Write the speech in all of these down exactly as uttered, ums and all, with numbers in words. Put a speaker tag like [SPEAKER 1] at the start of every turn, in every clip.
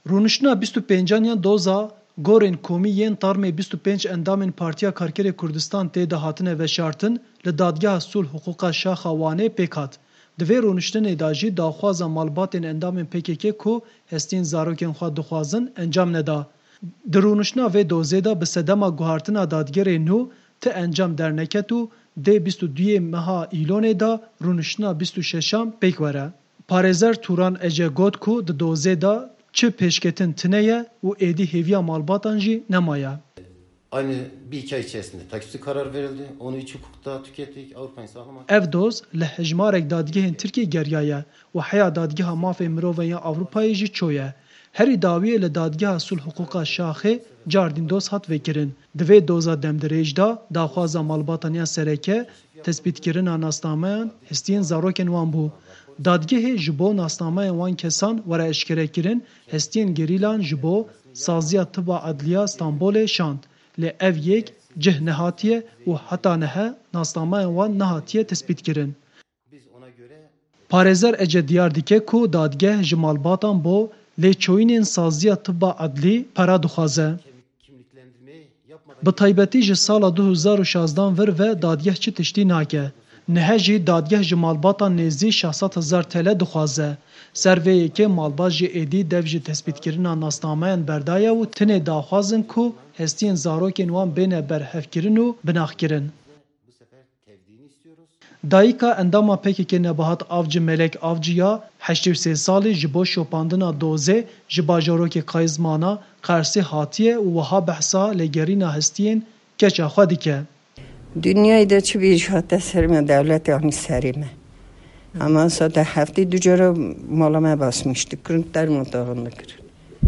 [SPEAKER 1] Rûniştina bîst û pêncanyan doza gorên komî yên tarmê bîst û pênc endamên Partiya Karkerê Kurdistan tê de hatine veşartin, li Dadgeha Sulh Hiqûqa Şaxa Wanê pêk hat. Di vê rûniştinê de jî daxwaza malbatên endamên P K K ku hestiyên zarokên xwe dixwazin encam neda. Di rûniştina vê dozê de bi sedema guhartina dadgerê nû ti encam derneket û dê bîst û duyê meha îlonê de rûniştina bîst û şeşan pêk were. Parêzer Turan Ece got ku di dozê de çi pêşketin tune ye û êdî hêviya malbatan jî nemaye.
[SPEAKER 2] Aynı bir iki ay içerisinde takipçi karar verildi. Onu iç hukukta tükettik. Avrupa İnsan Hakları
[SPEAKER 1] Ev doz li hejmarek dadgehên Tirkiye geriyaye û heya dadgeha mafê mirovên ya Avrupayê jî çoye. Herî dawiyê li Dadgeha Sulh Hiqûqa Şaxê cardîn doz hat vekirin. Di vê doza demdirêj da daxwaza malbatan ya sereke tespîtkirina nasnameyan hestiyên zarokên wan bû. Dadgehê ji bo nasnameyan wan kesan were eşkerekirin hestiyên gerîlan ji bo saziya Tiba Adliya Stenbolê şand. Lê ev yek cih nehatiye û heta nehe nasnameyan wan nehatiye tespîtkirin. Parêzer Ece diyar dike ku dadgeh ji malbatan bo lêçoyînên saziya Tiba Adlî para dixwaze. Bi taybetî ji sala du hezar û şazdan vir ve dadgeh çi tiştî nake. Nihe jî dadgeh ji malbatan nêzî şahsad hezar tele dixwaze. Ser vê yekê malbat jî êdî dev ji tespîtkirina nasnameyan berdaye û tinê daxwazin ku hestiyên zarokên wan bêne berhevkirin û binaxkirin. Dayîka endama P K K Nebahat Avcı Melek Avcı ya heştê û sê salî ji bo şopandina dozê ji bajarokê Qayizmana Qersê hatiye û wiha behsa lêgerîna hestiyên keça xwe dike.
[SPEAKER 3] Dünyayı da çi bir hata serime devlet yani serime. Ama sada hafte du cara malama basmıştı. Kırık derman dağında kır.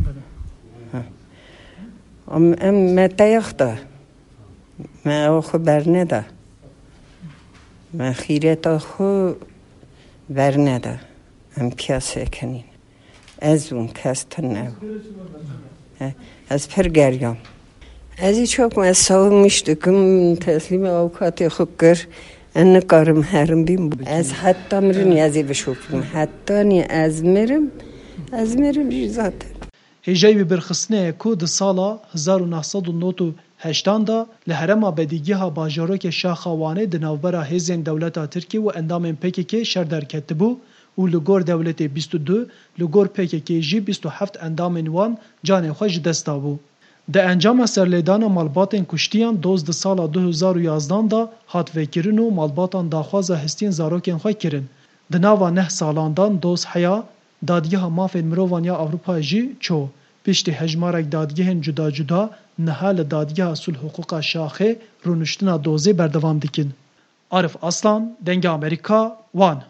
[SPEAKER 3] Ama em metayak da. Me o berne da. Me xiret o berne da. Em piyasa kenin. Ez un kastan ne. Ez per geryam. Ezi çok mesavmıştıkım teslim avukatı xukkur. Anne karım herim bim. Az hatta mirin yazı beşokim. Hatta ni az mirim, az mirim zaten.
[SPEAKER 1] Hêjeyê birxistinê ku di sala hezar û neh sed û nod û heştan da li herema bedîgeha bajarokê Şaxa Wanê di navbera hêzên dewleta Tirkiye û endamên P K K şer derketibû û li gor dewletê bîst û du, li gor P K K jî bîst û heft endamên wan canê xwe ji dest dabû. Di encama serlêdana malbatên kuştiyan doz di sala du hezar û yazdan da hat vekirin û malbatan daxwaza hestiyên zarokên xwe kirin. Di nava neh salandan doz heya dadgeha mafên mirovan ya Avrupayê jî ço. Piştî hejmarek dadgehên cuda cuda niha li Dadgeha Sulh Hiqûqa Şaxê rûniştina dozê berdewam dikin. Arif Aslan, Dengê Amerîka, Wan.